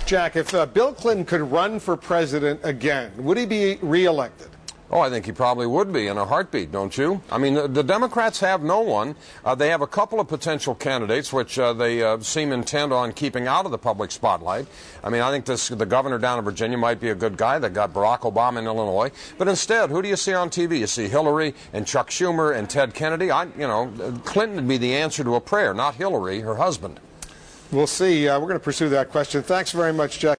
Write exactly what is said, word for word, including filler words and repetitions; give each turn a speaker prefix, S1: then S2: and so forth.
S1: Jack, if uh, Bill Clinton could run for president again, would he be reelected?
S2: Oh, I think he probably would be in a heartbeat, don't you? I mean, the, the Democrats have no one. Uh, they have a couple of potential candidates, which uh, they uh, seem intent on keeping out of the public spotlight. I mean, I think this, the governor down in Virginia might be a good guy. They got Barack Obama in Illinois. But instead, who do you see on T V? You see Hillary and Chuck Schumer and Ted Kennedy. I, you know, Clinton would be the answer to a prayer, not Hillary, her husband.
S1: We'll see. Uh, we're going to pursue that question. Thanks very much, Jack.